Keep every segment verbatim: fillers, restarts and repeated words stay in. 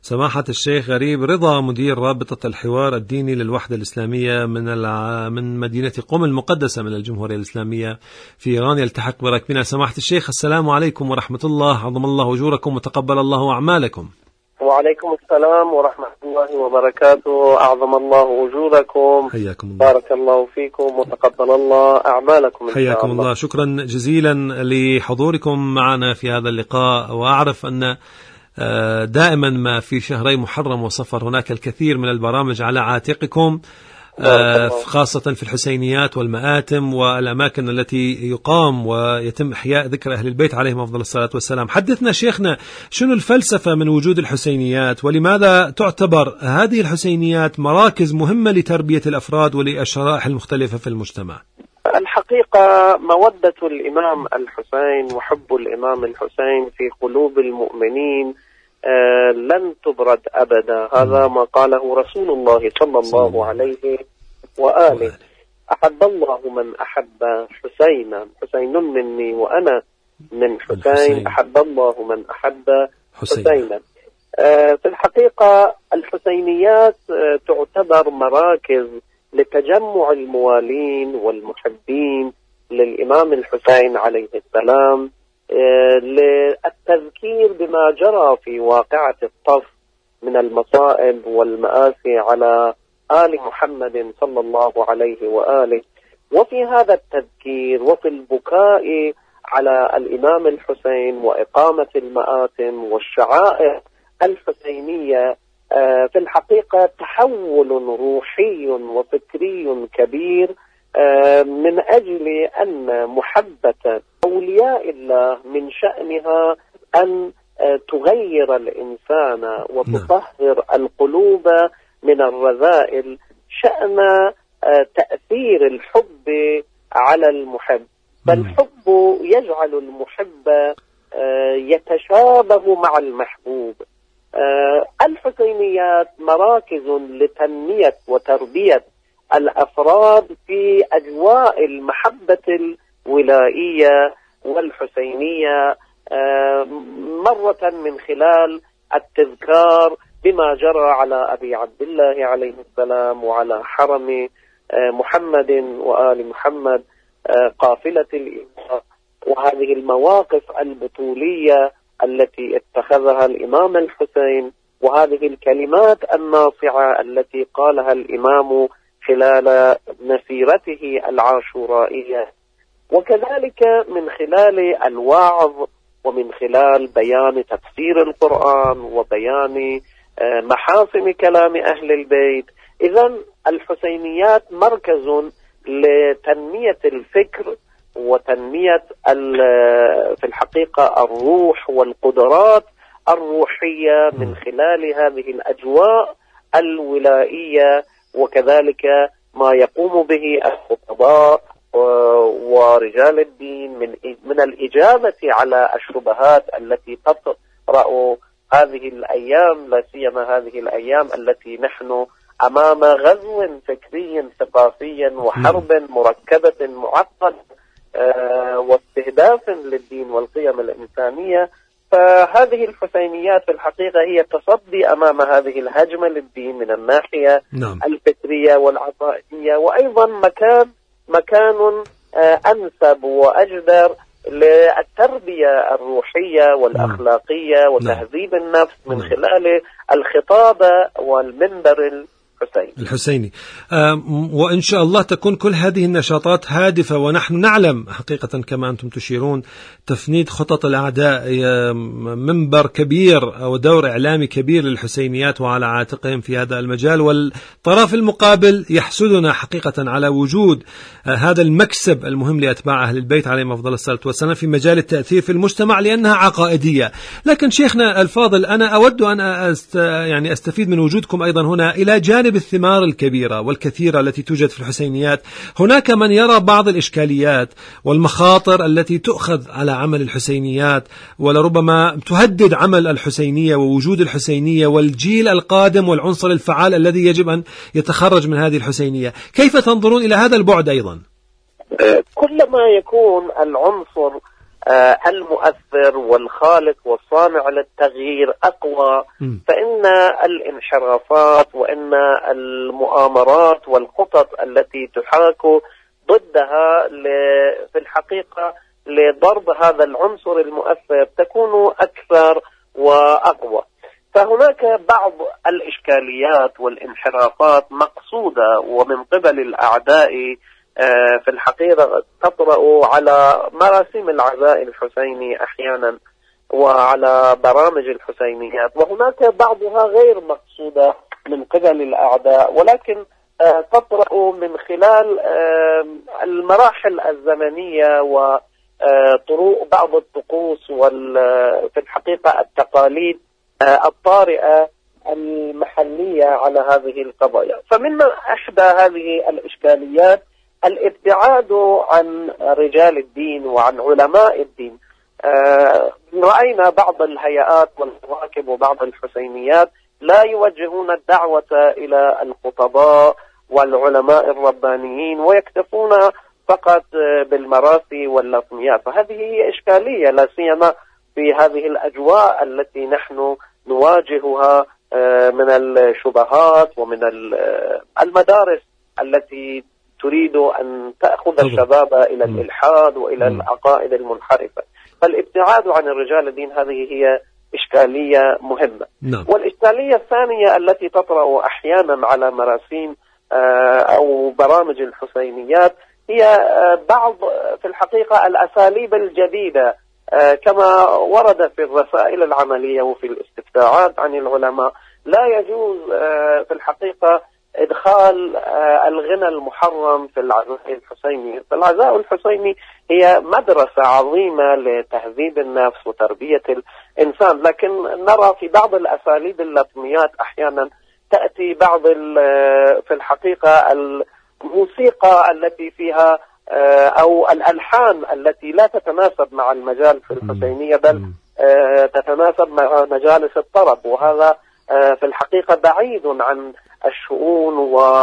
سماحة الشيخ غريب رضا، مدير رابطة الحوار الديني للوحدة الإسلامية من الع... من مدينة قم المقدسة من الجمهورية الإسلامية في إيران، يلتحق بركبنا. سماحة الشيخ، السلام عليكم ورحمة الله، عظم الله أجوركم وتقبل الله أعمالكم. وعليكم السلام ورحمة الله وبركاته، أعظم الله أجوركم. حياكم الله. بارك الله فيكم وتقبل الله أعمالكم. حياكم الله. الله. شكرا جزيلا لحضوركم معنا في هذا اللقاء، وأعرف أن دائما ما في شهري محرم وصفر هناك الكثير من البرامج على عاتقكم، خاصة في الحسينيات والمآتم والأماكن التي يقام ويتم إحياء ذكر أهل البيت عليهم أفضل الصلاة والسلام. حدثنا شيخنا، شنو الفلسفة من وجود الحسينيات، ولماذا تعتبر هذه الحسينيات مراكز مهمة لتربية الأفراد وللشرائح المختلفة في المجتمع؟ الحقيقة مودة الإمام الحسين وحب الإمام الحسين في قلوب المؤمنين آه لن تبرد أبدا. هذا ما قاله رسول الله صلى الله عليه وآله. أحب الله من أحب حسينا، حسين مني وأنا من حسين، أحب الله من أحب حسينا. آه في الحقيقة الحسينيات آه تعتبر مراكز لتجمع الموالين والمحبين للإمام الحسين عليه السلام، للتذكير بما جرى في واقعة الطف من المصائب والمآسي على آل محمد صلى الله عليه وآله. وفي هذا التذكير وفي البكاء على الإمام الحسين وإقامة المآتم والشعائر الحسينية في الحقيقة تحول روحي وفكري كبير من أجل أن محبة أولياء الله من شأنها أن تغير الإنسان وتطهر القلوب من الرذائل، شأن تأثير الحب على المحب. فالحب يجعل المحب يتشابه مع المحبوب. الحسينيات مراكز لتنمية وتربية الأفراد في أجواء المحبة الولائية والحسينية، مرة من خلال التذكار بما جرى على أبي عبد الله عليه السلام وعلى حرم محمد وآل محمد قافلة الإمام، وهذه المواقف البطولية التي اتخذها الإمام الحسين، وهذه الكلمات الناصعة التي قالها الإمام خلال مسيرته العاشورائية، وكذلك من خلال الوعظ ومن خلال بيان تفسير القرآن وبيان محاسن كلام أهل البيت. إذن الحسينيات مركز لتنمية الفكر وتنمية في الحقيقة الروح والقدرات الروحية من خلال هذه الأجواء الولائية، وكذلك ما يقوم به الخطباء ورجال الدين من من الإجابة على الشبهات التي تطرأ هذه الأيام، لا سيما هذه الأيام التي نحن أمام غزو فكري ثقافي وحرب مركبة معقدة واستهداف للدين والقيم الإنسانية. فهذه الحسينيات في الحقيقة هي تصدي أمام هذه الهجمة للدين من الناحية نعم. الفكرية والعقائدية، وأيضا مكان مكان أنسب وأجدر للتربية الروحية والأخلاقية وتهذيب النفس من خلال الخطابة والمنبر الحسيني الحسيني. وإن شاء الله تكون كل هذه النشاطات هادفة، ونحن نعلم حقيقة كما أنتم تشيرون تفنيد خطط الأعداء منبر كبير أو دور إعلامي كبير للحسينيات وعلى عاتقهم في هذا المجال، والطرف المقابل يحسدنا حقيقة على وجود هذا المكسب المهم لأتباع أهل البيت عليهم أفضل الصلاة والسلام في مجال التأثير في المجتمع لأنها عقائدية. لكن شيخنا الفاضل، أنا أود أن أست يعني أستفيد من وجودكم أيضا هنا إلى جانب الثمار الكبيرة والكثيرة التي توجد في الحسينيات. هناك من يرى بعض الإشكاليات والمخاطر التي تؤخذ على عمل الحسينيات، ولربما تهدد عمل الحسينية ووجود الحسينية والجيل القادم والعنصر الفعال الذي يجب أن يتخرج من هذه الحسينية. كيف تنظرون إلى هذا البعد أيضا؟ كلما يكون العنصر المؤثر والخالق والصانع للتغيير أقوى، فإن الانحرافات وإن المؤامرات والخطط التي تحاك ضدها في الحقيقة لضرب هذا العنصر المؤثر تكون أكثر وأقوى. فهناك بعض الإشكاليات والانحرافات مقصودة ومن قبل الأعداء في الحقيقة تطرأ على مراسم العزاء الحسيني أحيانا وعلى برامج الحسينيات، وهناك بعضها غير مقصودة من قبل الأعداء ولكن تطرأ من خلال المراحل الزمنية وطروء بعض الطقوس وفي الحقيقة التقاليد الطارئة المحلية على هذه القضايا. فمن إحدى هذه الإشكاليات الابتعاد عن رجال الدين وعن علماء الدين. رأينا بعض الهيئات والمواكب وبعض الحسينيات لا يوجهون الدعوة إلى الخطباء والعلماء الربانيين ويكتفون فقط بالمراسي واللطميات، فهذه هي إشكالية لا سيما في هذه الأجواء التي نحن نواجهها من الشبهات ومن المدارس التي تريد أن تأخذ الشباب إلى الإلحاد وإلى العقائد المنحرفة. فالابتعاد عن الرجال الدين هذه هي إشكالية مهمة. نعم. والإشكالية الثانية التي تطرأ أحيانا على مراسيم أو برامج الحسينيات هي بعض في الحقيقة الأساليب الجديدة كما ورد في الرسائل العملية وفي الاستفتاءات عن العلماء. لا يجوز في الحقيقة إدخال الغنى المحرم في العزاء الحسيني. فالعزاء الحسيني هي مدرسة عظيمة لتهذيب النفس وتربية الإنسان، لكن نرى في بعض الأساليب اللطميات أحيانا تأتي بعض في الحقيقة الموسيقى التي فيها أو الألحان التي لا تتناسب مع المجال في الحسينية بل تتناسب مع مجالس الطرب، وهذا في الحقيقة بعيد عن الشؤون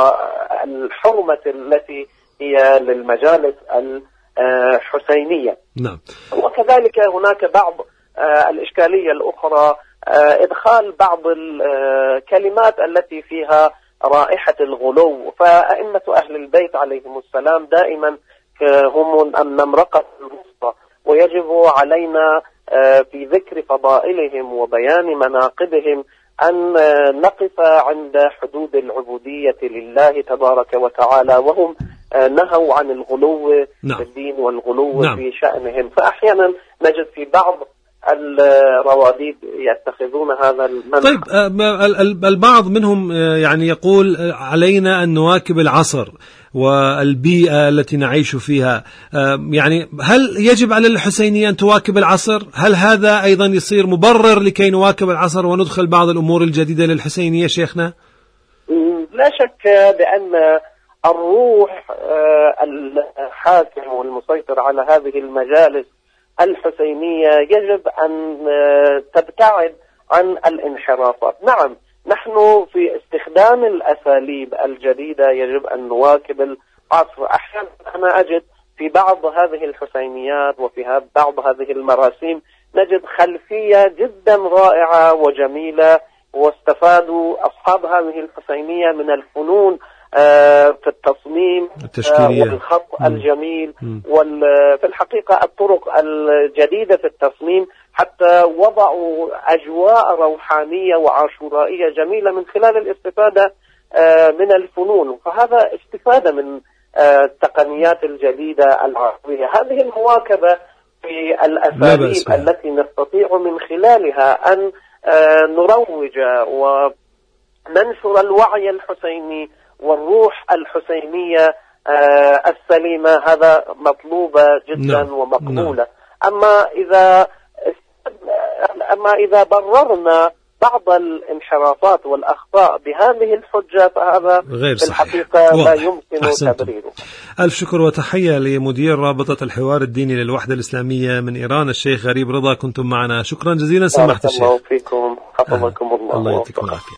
والحرمة التي هي للمجالس الحسينية. نعم. وكذلك هناك بعض الإشكالية الأخرى إدخال بعض الكلمات التي فيها رائحة الغلو. فأئمة أهل البيت عليهم السلام دائما هم النمرقة الوسطى، ويجب علينا في ذكر فضائلهم وبيان مناقبهم أن نقف عند حدود العبودية لله تبارك وتعالى، وهم نهوا عن الغلو نعم. في الدين والغلو نعم. في شأنهم. فأحيانا نجد في بعض الرواديد يتخذون هذا المنع. طيب البعض منهم يعني يقول علينا أن نواكب العصر والبيئة التي نعيش فيها، يعني هل يجب على الحسينية أن تواكب العصر؟ هل هذا أيضا يصير مبرر لكي نواكب العصر وندخل بعض الأمور الجديدة للحسينية شيخنا؟ لا شك بأن الروح الحاكم والمسيطر على هذه المجالس الحسينية يجب أن تبتعد عن الانحرافات. نعم، نحن في استخدام الأساليب الجديدة يجب أن نواكب العصر. أحيانا أنا أجد في بعض هذه الحسينيات وفي بعض هذه المراسيم نجد خلفية جدا رائعة وجميلة، واستفادوا أصحاب هذه الحسينية من الفنون في التصميم والخط الجميل وفي الحقيقة الطرق الجديدة في التصميم، حتى وضعوا أجواء روحانية وعاشورائية جميلة من خلال الاستفادة من الفنون. فهذا استفادة من التقنيات الجديدة العربية. هذه المواكبة في الأساليب التي نستطيع من خلالها أن نروج وننشر الوعي الحسيني والروح الحسينية السليمة، هذا مطلوبة جدا no. ومقبولة. no. أما إذا أما إذا بررنا بعض الانحرافات والأخطاء بهذه الحجة فهذا في الحقيقة لا يمكن تبريره. ألف شكر وتحية لمدير رابطة الحوار الديني للوحدة الإسلامية من إيران الشيخ غريب رضا، كنتم معنا، شكرا جزيلا سماحة الشيخ. الله فيكم، حفظكم الله. الله يعطيكم العافية.